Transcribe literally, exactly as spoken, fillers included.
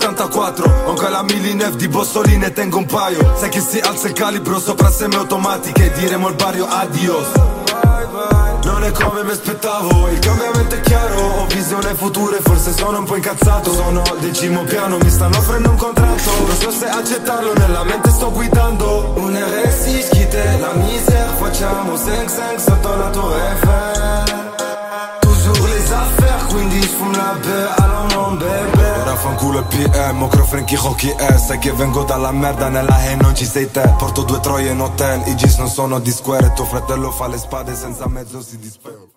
ottantaquattro. Ho ancora la Milinef di bossoline, tengo un paio. Sai che si alza il calibro sopra semiautomatiche e diremo al barrio adios. Non è come mi aspettavo, il cambiamento è chiaro. Ho visione future, forse sono un po' incazzato. Sono al decimo piano, mi stanno offrendo un contratto. Non so se accettarlo, nella mente sto guidando un R S I, schite la misère. Facciamo cinque cinque sotto la Tour Eiffel. Toujours les affaires, quindi sfumo la beurre, allora non bebe. Ora fanculo il P M, mocro Frankie Hockey è. Sai che vengo dalla merda, nella E non ci sei te. Porto due troie in hotel, i jeans non sono di square. Tuo fratello fa le spade, senza mezzo si dispera.